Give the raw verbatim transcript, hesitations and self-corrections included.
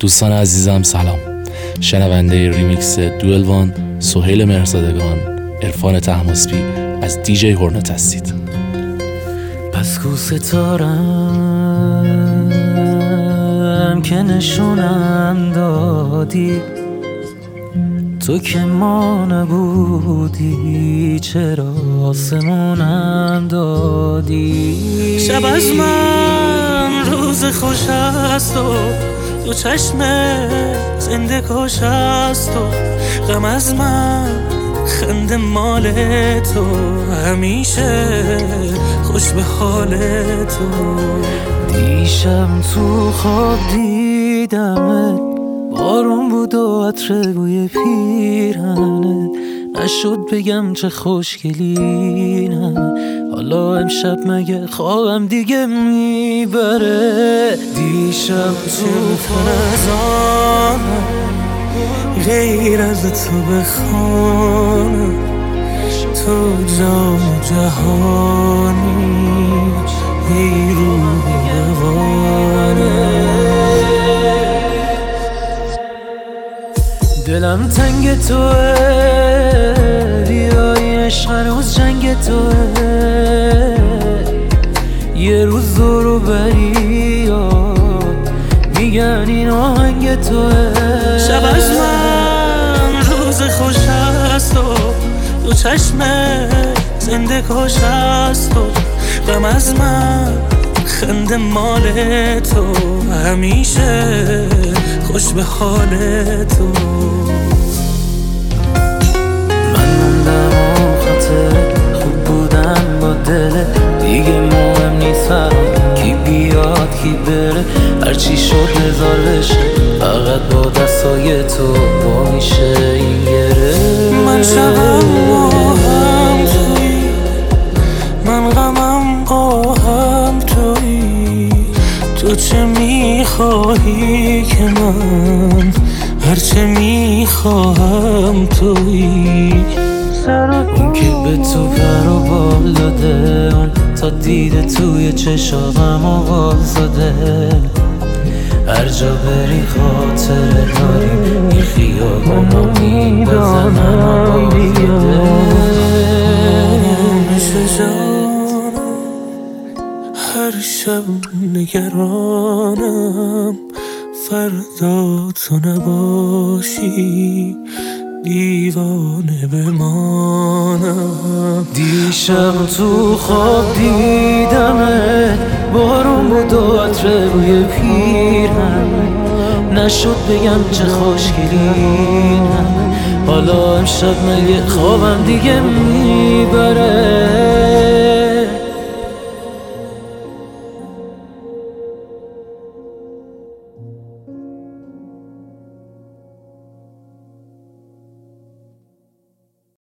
دوستان عزیزم سلام. شنونده ریمیکس دوئلوان، سهیل مهرزادگان، عرفان طهماسبی از دیجی هورنت هستید. پس کو ستارم که نشونم دادی، تو که ما نبودی چرا آسمونم دادی. شب از من روز خوش است و تو چشم زنده کش است و غم از من خنده مال تو، همیشه خوش به حال تو. دیشب تو خواب دیدمت، بارون بود و عطر بوی پیرهنت، نشد بگم چه خوشگلی نه. حالا امشب مگه خوابم دیگه میبره. دیشب تو فرزانم غیر از تو بخوانم، تو جام جهانی ای روح روانه. دلم تنگ توه، بیای عشق هنوز جنگ توه. یه روز دورو بری میگن این آهنگ توه. شب از من روز خوش است و تو چشم زنده کش است و غم از من خنده مال تو، همیشه خوش به حال تو. من موندم و خاطر خوب بودم با دل دیگه مهم نیست فرام کی بیاد کی بره. هرچی شد هزار بشه فقط با دستای تو با میشه این گره. من شبم با هم توی، من غمم با هم توی. تو چه میخواهی که من هرچه میخواهم توی. اون که به تو پر و بال داده، اون تا دیده توی چشاقم آواز داده. هر جا بری خاطر داریم این خیابانا میبزنم بیاده. مثل جانم هر شب نگرانم، فردا تو نباشی دیوانه بمانم. دیشب تو خواب دیدمت، بارون بود و عطر بوی پیرهنت، نشد بگم چه خوشگلی نه. حالا امشب مگه خوابم دیگه میبره.